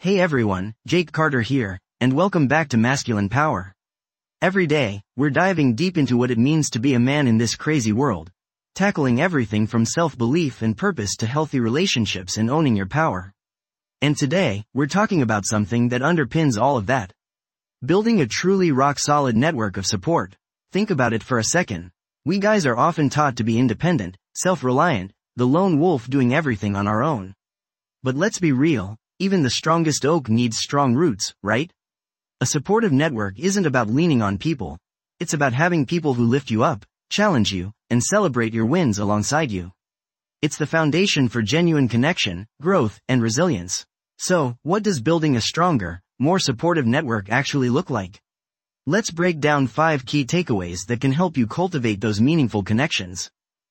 Hey everyone, Jake Carter here, and welcome back to Masculine Power. Every day, we're diving deep into what it means to be a man in this crazy world, tackling everything from self-belief and purpose to healthy relationships and owning your power. And today, we're talking about something that underpins all of that. Building a truly rock-solid network of support. Think about it for a second. We guys are often taught to be independent, self-reliant, the lone wolf doing everything on our own. But let's be real. Even the strongest oak needs strong roots, right? A supportive network isn't about leaning on people. It's about having people who lift you up, challenge you, and celebrate your wins alongside you. It's the foundation for genuine connection, growth, and resilience. So, what does building a stronger, more supportive network actually look like? Let's break down 5 key takeaways that can help you cultivate those meaningful connections.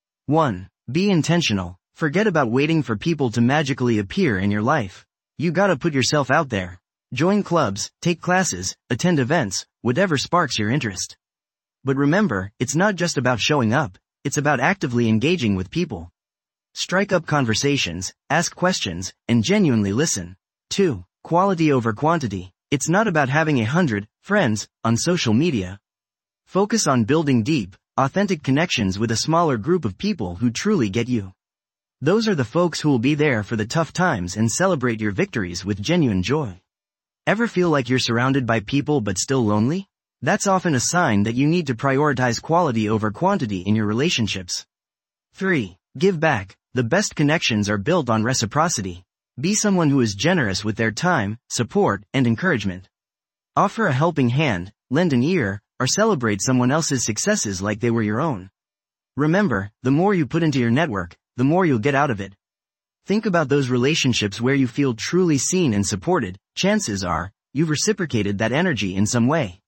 1. Be intentional. Forget about waiting for people to magically appear in your life. You gotta put yourself out there. Join clubs, take classes, attend events, whatever sparks your interest. But remember, it's not just about showing up, it's about actively engaging with people. Strike up conversations, ask questions, and genuinely listen. 2. Quality over quantity. It's not about having 100 friends on social media. Focus on building deep, authentic connections with a smaller group of people who truly get you. Those are the folks who will be there for the tough times and celebrate your victories with genuine joy. Ever feel like you're surrounded by people but still lonely? That's often a sign that you need to prioritize quality over quantity in your relationships. 3. Give back. The best connections are built on reciprocity. Be someone who is generous with their time, support, and encouragement. Offer a helping hand, lend an ear, or celebrate someone else's successes like they were your own. Remember, the more you put into your network, the more you'll get out of it. Think about those relationships where you feel truly seen and supported. Chances are, you've reciprocated that energy in some way.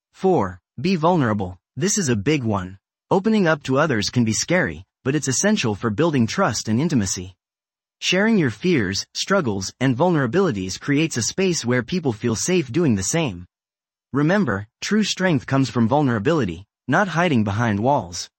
4. Be vulnerable. This is a big one. Opening up to others can be scary, but it's essential for building trust and intimacy. Sharing your fears, struggles, and vulnerabilities creates a space where people feel safe doing the same. Remember, true strength comes from vulnerability, not hiding behind walls.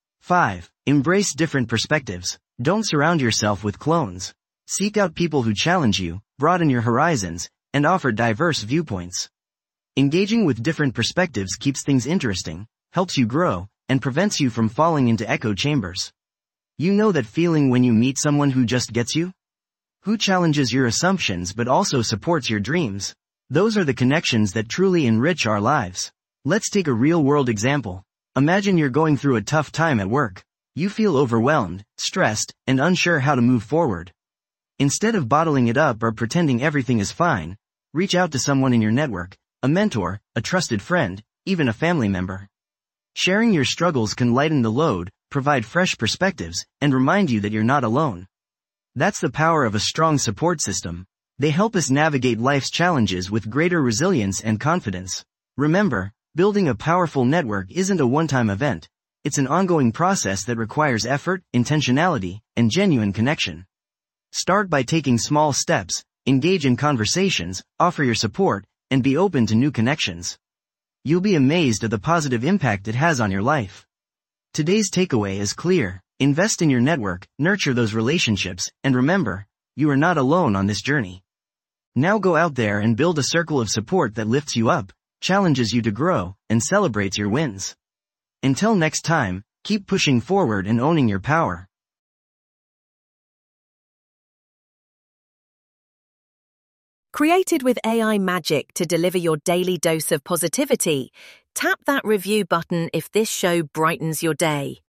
5. Embrace different perspectives. Don't surround yourself with clones. Seek out people who challenge you, broaden your horizons, and offer diverse viewpoints. Engaging with different perspectives keeps things interesting, helps you grow, and prevents you from falling into echo chambers. You know that feeling when you meet someone who just gets you? Who challenges your assumptions but also supports your dreams? Those are the connections that truly enrich our lives. Let's take a real-world example. Imagine you're going through a tough time at work. You feel overwhelmed, stressed, and unsure how to move forward. Instead of bottling it up or pretending everything is fine, reach out to someone in your network, a mentor, a trusted friend, even a family member. Sharing your struggles can lighten the load, provide fresh perspectives, and remind you that you're not alone. That's the power of a strong support system. They help us navigate life's challenges with greater resilience and confidence. Remember, building a powerful network isn't a one-time event. It's an ongoing process that requires effort, intentionality, and genuine connection. Start by taking small steps, engage in conversations, offer your support, and be open to new connections. You'll be amazed at the positive impact it has on your life. Today's takeaway is clear. Invest in your network, nurture those relationships, and remember, you are not alone on this journey. Now go out there and build a circle of support that lifts you up, challenges you to grow, and celebrates your wins. Until next time, keep pushing forward and owning your power. Created with AI magic to deliver your daily dose of positivity, tap that review button if this show brightens your day.